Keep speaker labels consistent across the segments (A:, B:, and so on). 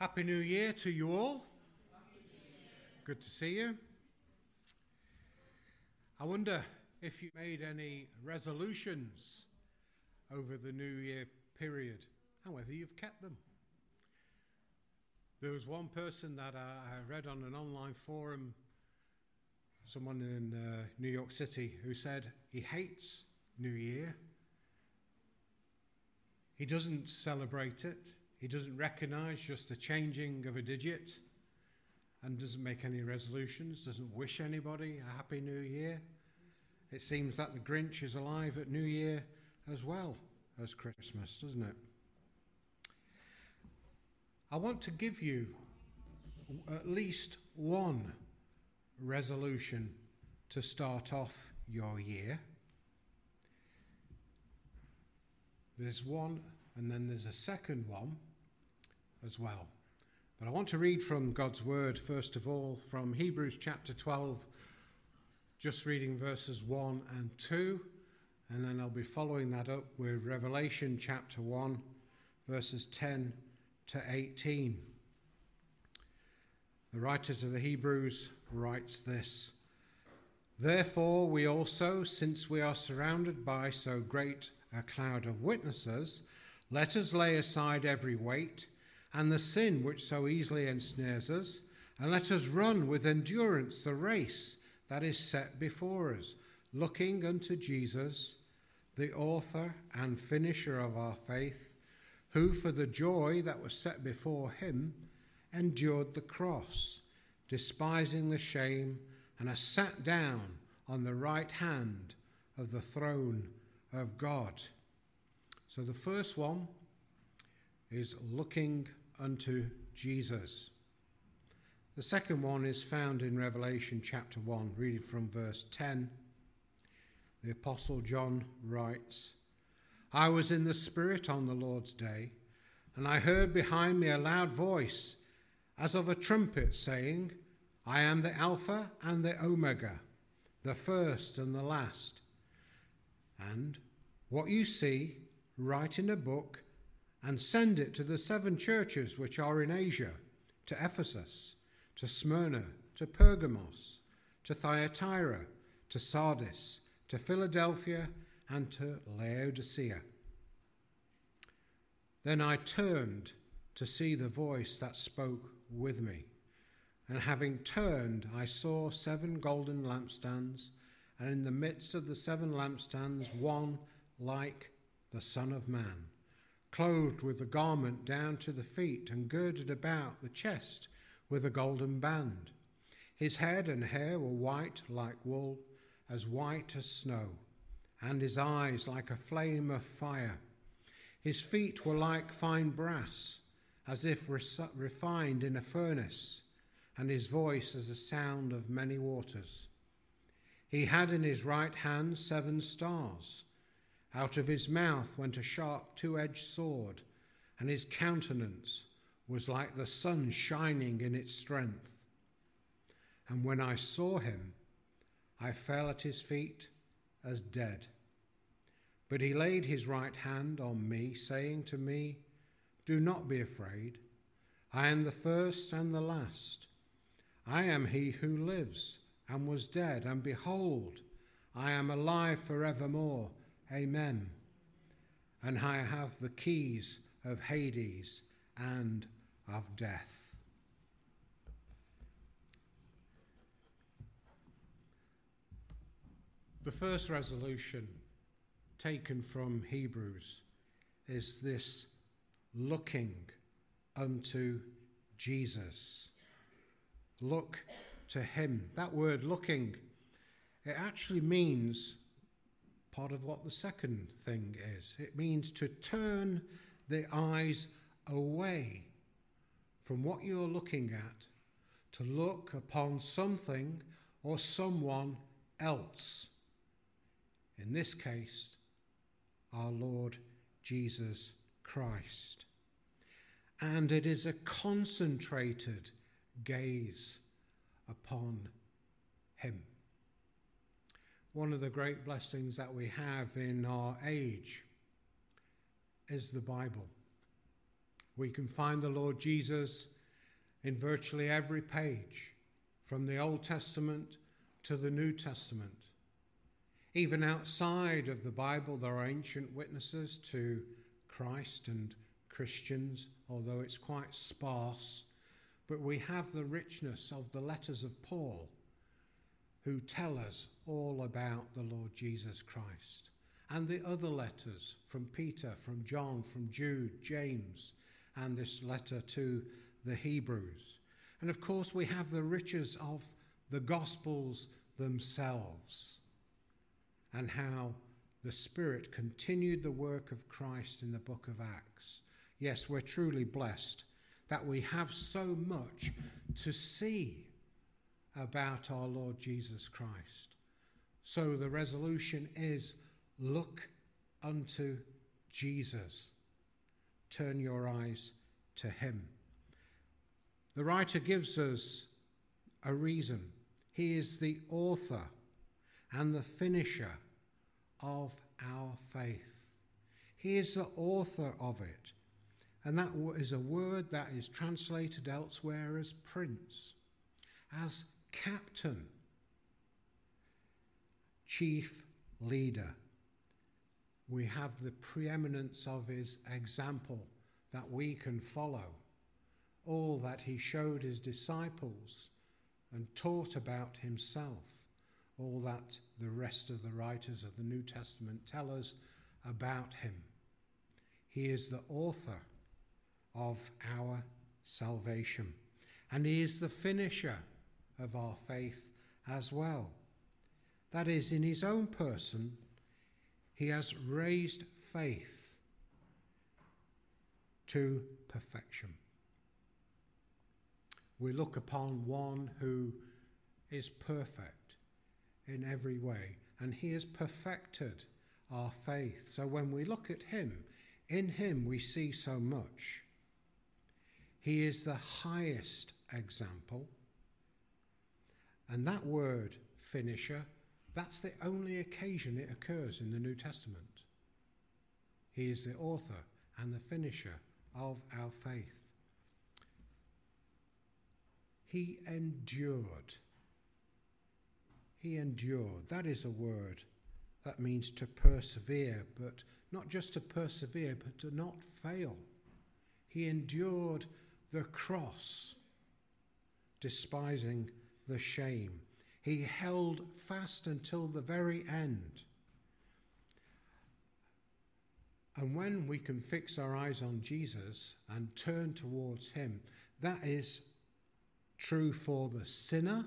A: Happy New Year to you all. Good to see you. I wonder if you made any resolutions over the New Year period and whether you've kept them. There was one person that I read on an online forum, someone in New York City, who said he hates New Year. He doesn't celebrate it. He doesn't recognize just the changing of a digit and doesn't make any resolutions, doesn't wish anybody a Happy New Year. It seems that the Grinch is alive at New Year as well as Christmas, doesn't it? I want to give you at least one resolution to start off your year. There's one, and then there's a second one as well. But I want to read from God's word, first of all, from Hebrews chapter 12, just reading verses 1 and 2, and then I'll be following that up with Revelation chapter 1, verses 10 to 18. The writer to the Hebrews writes this: "Therefore we also, since we are surrounded by so great a cloud of witnesses, let us lay aside every weight and the sin which so easily ensnares us, and let us run with endurance the race that is set before us, looking unto Jesus, the author and finisher of our faith, who for the joy that was set before him endured the cross, despising the shame, and has sat down on the right hand of the throne of God." So the first one is looking unto Jesus. The second one is found in Revelation chapter 1, reading from verse 10. The Apostle John writes, "I was in the Spirit on the Lord's day, and I heard behind me a loud voice, as of a trumpet, saying, I am the Alpha and the Omega, the first and the last. And what you see, write in a book, and send it to the 7 churches which are in Asia, to Ephesus, to Smyrna, to Pergamos, to Thyatira, to Sardis, to Philadelphia, and to Laodicea." Then I turned to see the voice that spoke with me. And having turned, I saw 7 golden lampstands, and in the midst of the 7 lampstands one like the Son of Man, clothed with a garment down to the feet, and girded about the chest with a golden band. His head and hair were white like wool, as white as snow, and his eyes like a flame of fire. His feet were like fine brass, as if refined in a furnace, and his voice as the sound of many waters. He had in his right hand 7 stars. Out of his mouth went a sharp 2-edged sword, and his countenance was like the sun shining in its strength. And when I saw him, I fell at his feet as dead. But he laid his right hand on me, saying to me, "Do not be afraid. I am the first and the last. I am he who lives and was dead, and behold, I am alive forevermore. Amen. And I have the keys of Hades and of death." The first resolution taken from Hebrews is this looking unto Jesus. Look to him. That word looking, it actually means part of what the second thing is. It means to turn the eyes away from what you're looking at, to look upon something or someone else. In this case, our Lord Jesus Christ. And it is a concentrated gaze upon him. One of the great blessings that we have in our age is the Bible. We can find the Lord Jesus in virtually every page, from the Old Testament to the New Testament. Even outside of the Bible, there are ancient witnesses to Christ and Christians, although it's quite sparse. But we have the richness of the letters of Paul, who tell us all about the Lord Jesus Christ. And the other letters from Peter, from John, from Jude, James, and this letter to the Hebrews. And of course, we have the riches of the Gospels themselves, and how the Spirit continued the work of Christ in the book of Acts. Yes, we're truly blessed that we have so much to see about our Lord Jesus Christ. So the resolution is, look unto Jesus. Turn your eyes to him. The writer gives us a reason. He is the author and the finisher of our faith. He is the author of it. And that is a word that is translated elsewhere as prince, as captain, chief leader. We have the preeminence of his example that we can follow. All that he showed his disciples and taught about himself. All that the rest of the writers of the New Testament tell us about him. He is the author of our salvation, and he is the finisher of our faith as well. That is, in his own person, he has raised faith to perfection. We look upon one who is perfect in every way, and he has perfected our faith. So when we look at him, in him we see so much. He is the highest example. And that word, finisher, that's the only occasion it occurs in the New Testament. He is the author and the finisher of our faith. He endured. He endured. That is a word that means to persevere, but not just to persevere, but to not fail. He endured the cross, despising the shame. He held fast until the very end. And when we can fix our eyes on Jesus and turn towards him, that is true for the sinner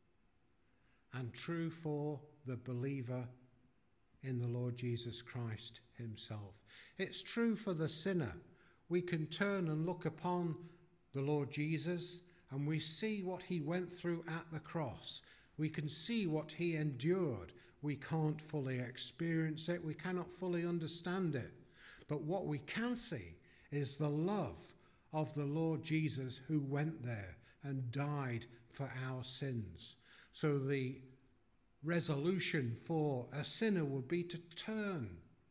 A: and true for the believer in the Lord Jesus Christ himself. It's true for the sinner. We can turn and look upon the Lord Jesus and we see what he went through at the cross. We can see what he endured. We can't fully experience it. We cannot fully understand it. But what we can see is the love of the Lord Jesus who went there and died for our sins. So the resolution for a sinner would be to turn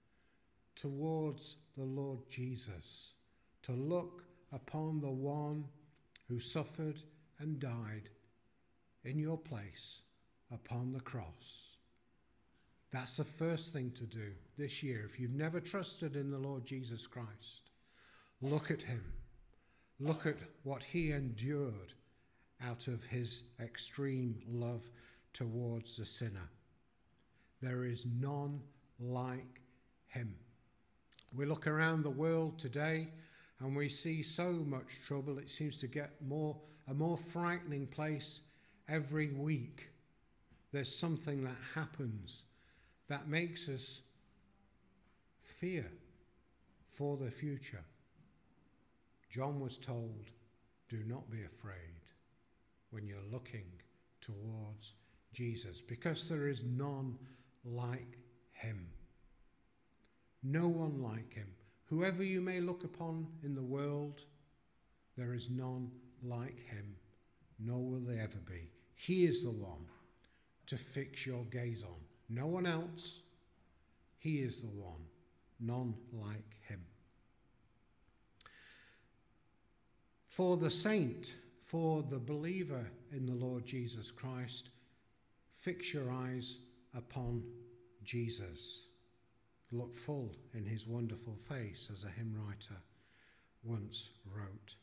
A: towards the Lord Jesus, to look upon the one who suffered and died in your place upon the cross. That's the first thing to do this year. If you've never trusted in the Lord Jesus Christ, look at him. Look at what he endured out of his extreme love towards the sinner. There is none like him. We look around the world today and we see so much trouble. It seems to get a more frightening place every week. There's something that happens that makes us fear for the future. John was told, do not be afraid when you're looking towards Jesus, because there is none like him. No one like him. Whoever you may look upon in the world, there is none like him, nor will there ever be. He is the one to fix your gaze on. No one else. He is the one. None like him. For the saint, for the believer in the Lord Jesus Christ, fix your eyes upon Jesus. Look full in his wonderful face, as a hymn writer once wrote.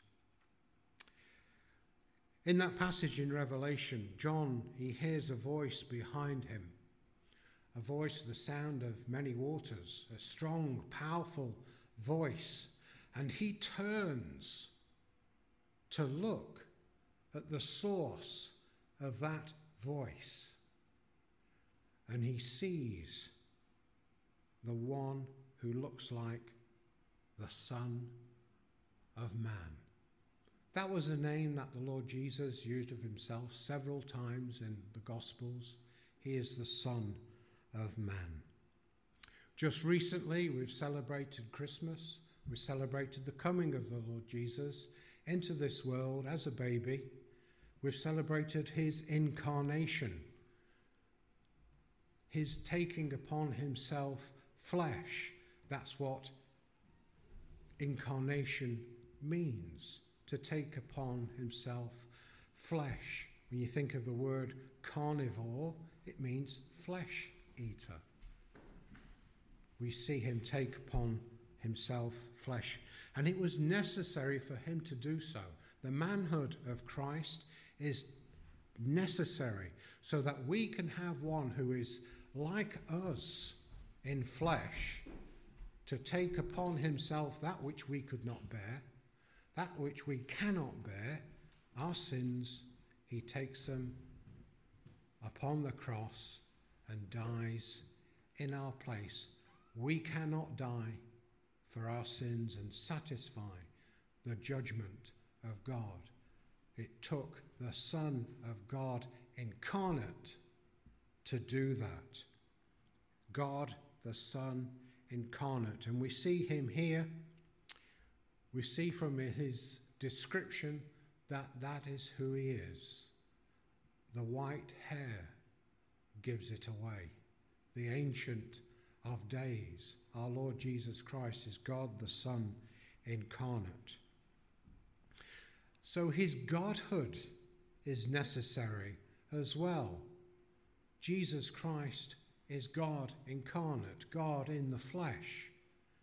A: In that passage in Revelation, John, he hears a voice behind him, a voice, the sound of many waters, a strong, powerful voice, and he turns to look at the source of that voice, and he sees the one who looks like the Son of Man. That was a name that the Lord Jesus used of himself several times in the Gospels. He is the Son of Man. Just recently, we've celebrated Christmas. We celebrated the coming of the Lord Jesus into this world as a baby. We've celebrated his incarnation, his taking upon himself flesh. That's what incarnation means, to take upon himself flesh. When you think of the word carnivore, it means flesh eater. We see him take upon himself flesh, and it was necessary for him to do so. The manhood of Christ is necessary so that we can have one who is like us in flesh, to take upon himself that which we could not bear, that which we cannot bear, our sins. He takes them upon the cross and dies in our place. We cannot die for our sins and satisfy the judgment of God. It took the Son of God incarnate to do that. God the Son incarnate. And we see him here. We see from his description that that is who he is. The white hair gives it away. The Ancient of Days, our Lord Jesus Christ, is God the Son incarnate. So his godhood is necessary as well. Jesus Christ is God incarnate, God in the flesh.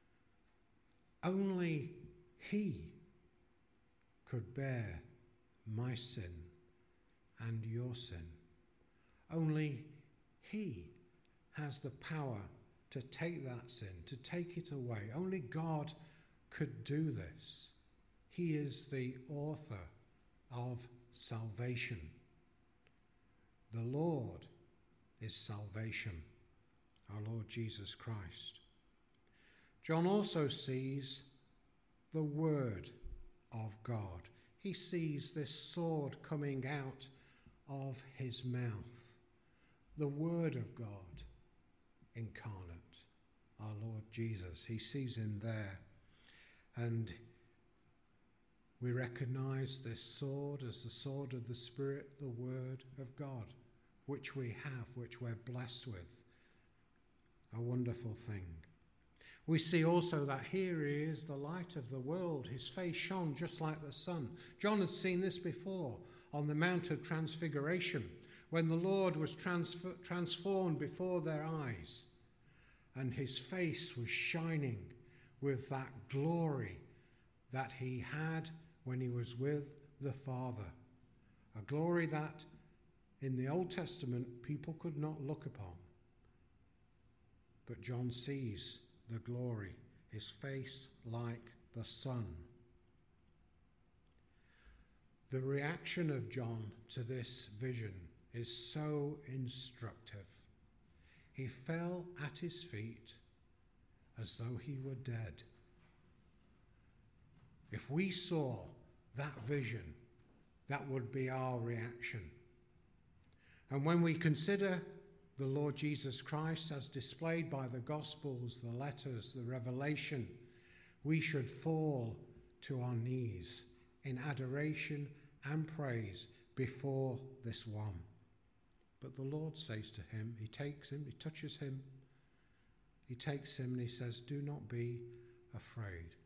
A: Only he could bear my sin and your sin. Only he has the power to take that sin, to take it away. Only God could do this. He is the author of salvation. The Lord is salvation, our Lord Jesus Christ. John also sees the Word of God. He sees this sword coming out of his mouth. The Word of God incarnate, our Lord Jesus. He sees him there. And we recognize this sword as the sword of the Spirit, the Word of God, which we have, which we're blessed with. A wonderful thing. We see also that here he is, the light of the world. His face shone just like the sun. John had seen this before on the Mount of Transfiguration, when the Lord was transformed before their eyes, and his face was shining with that glory that he had when he was with the Father. A glory that in the Old Testament people could not look upon. But John sees the glory, his face like the sun. The reaction of John to this vision is so instructive. He fell at his feet as though he were dead. If we saw that vision, that would be our reaction. And when we consider the Lord Jesus Christ as displayed by the Gospels, the letters, the revelation, we should fall to our knees in adoration and praise before this one. But the Lord says to him, he takes him, he touches him, he takes him and he says, "Do not be afraid.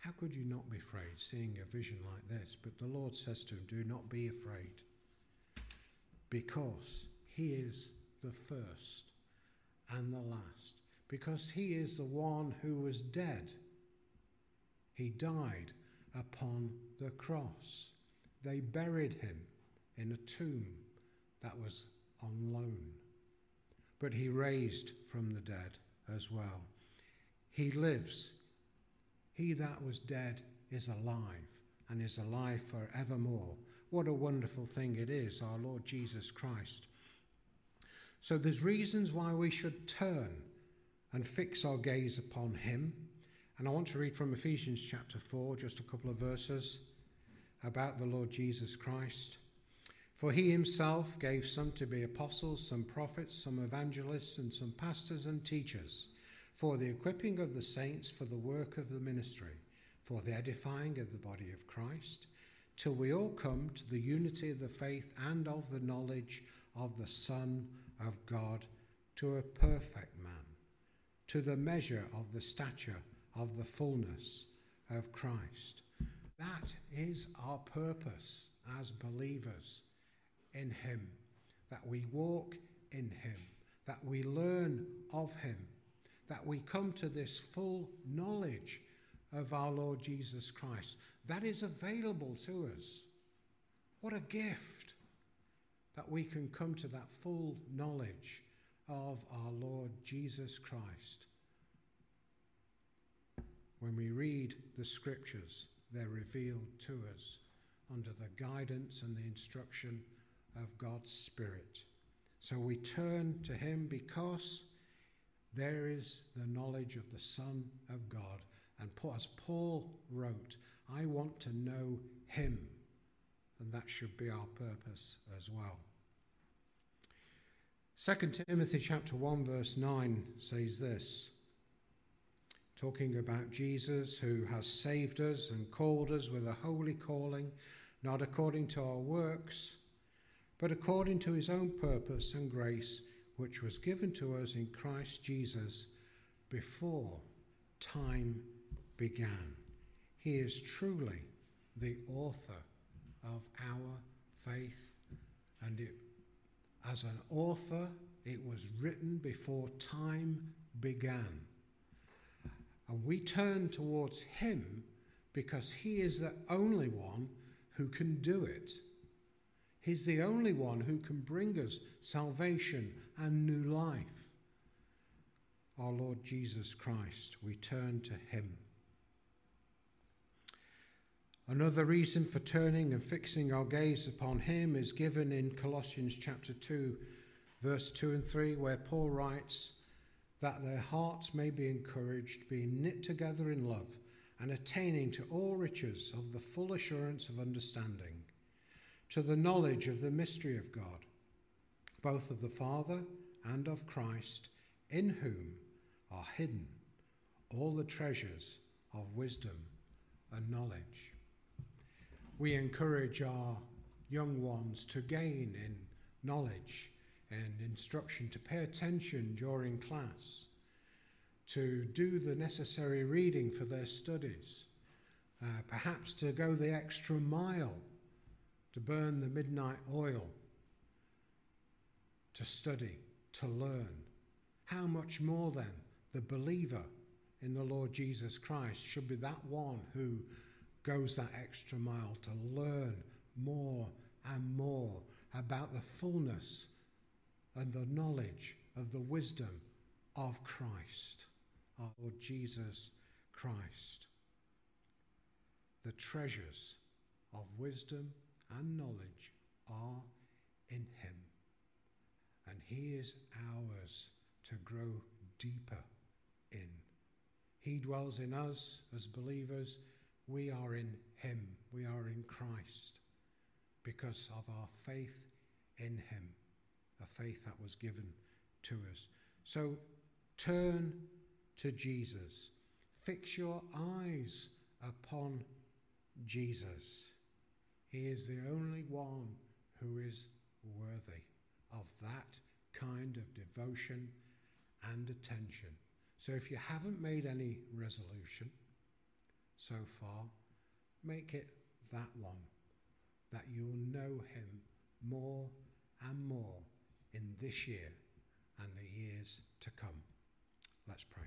A: How could you not be afraid seeing a vision like this? But the Lord says to him, do not be afraid, because he is the first and the last, because he is the one who was dead. He died upon the cross. They buried him in a tomb that was on loan, but he raised from the dead as well. He lives. He that was dead is alive, and is alive forevermore. What a wonderful thing it is, our Lord Jesus Christ. So there's reasons why we should turn and fix our gaze upon him. And I want to read from Ephesians chapter 4, just a couple of verses about the Lord Jesus Christ. For he himself gave some to be apostles, some prophets, some evangelists, and some pastors and teachers, for the equipping of the saints for the work of the ministry, for the edifying of the body of Christ, till we all come to the unity of the faith and of the knowledge of the Son of God, to a perfect man, to the measure of the stature of the fullness of Christ. That is our purpose as believers in him, that we walk in him, that we learn of him, that we come to this full knowledge of our Lord Jesus Christ. That is available to us. What a gift that we can come to that full knowledge of our Lord Jesus Christ. When we read the scriptures, they're revealed to us under the guidance and the instruction of God's Spirit. So we turn to him because there is the knowledge of the Son of God. And as Paul wrote, I want to know him. And that should be our purpose as well. 2 Timothy chapter 1 verse 9 says this, talking about Jesus, who has saved us and called us with a holy calling, not according to our works, but according to his own purpose and grace, which was given to us in Christ Jesus before time began. He is truly the author of our faith, and as an author, it was written before time began. And we turn towards him because he is the only one who can do it. He's the only one who can bring us salvation and new life. Our Lord Jesus Christ, we turn to him. Another reason for turning and fixing our gaze upon him is given in Colossians chapter 2, verse 2 and 3, where Paul writes, that their hearts may be encouraged, being knit together in love, and attaining to all riches of the full assurance of understanding, to the knowledge of the mystery of God, both of the Father and of Christ, in whom are hidden all the treasures of wisdom and knowledge. We encourage our young ones to gain in knowledge and instruction, to pay attention during class, to do the necessary reading for their studies, perhaps to go the extra mile, to burn the midnight oil, to study, to learn. How much more then the believer in the Lord Jesus Christ should be that one who goes that extra mile to learn more and more about the fullness and the knowledge of the wisdom of Christ, our Lord Jesus Christ. The treasures of wisdom and knowledge are in him, and he is ours to grow deeper in. He dwells in us as believers. We are in him. We are in Christ because of our faith in him, a faith that was given to us. So turn to Jesus. Fix your eyes upon Jesus. He is the only one who is worthy of that kind of devotion and attention. So if you haven't made any resolution, so far, make it that one, that you'll know him more and more in this year and the years to come. Let's pray.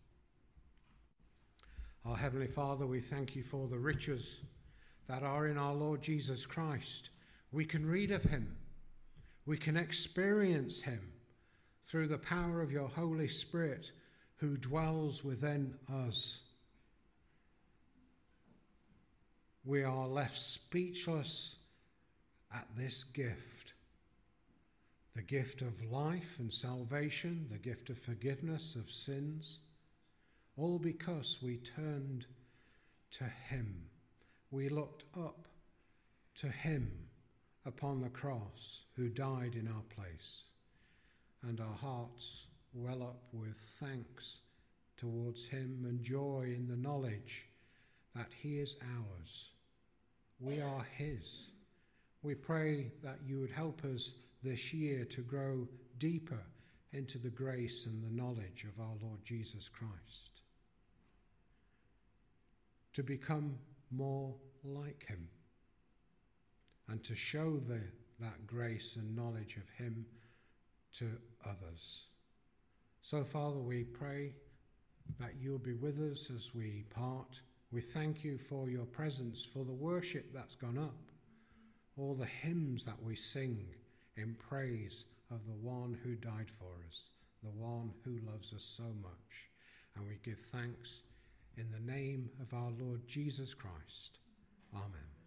A: Our Heavenly Father, we thank you for the riches that are in our Lord Jesus Christ. We can read of him. We can experience him through the power of your Holy Spirit who dwells within us. We are left speechless at this gift, the gift of life and salvation, the gift of forgiveness of sins, all because we turned to him. We looked up to him upon the cross who died in our place, and our hearts well up with thanks towards him and joy in the knowledge that he is ours. We are his. We pray that you would help us this year to grow deeper into the grace and the knowledge of our Lord Jesus Christ, to become more like him, and to show that grace and knowledge of him to others. So, Father, we pray that you'll be with us as we part. We thank you for your presence, for the worship that's gone up, all the hymns that we sing in praise of the one who died for us, the one who loves us so much. And we give thanks in the name of our Lord Jesus Christ. Amen.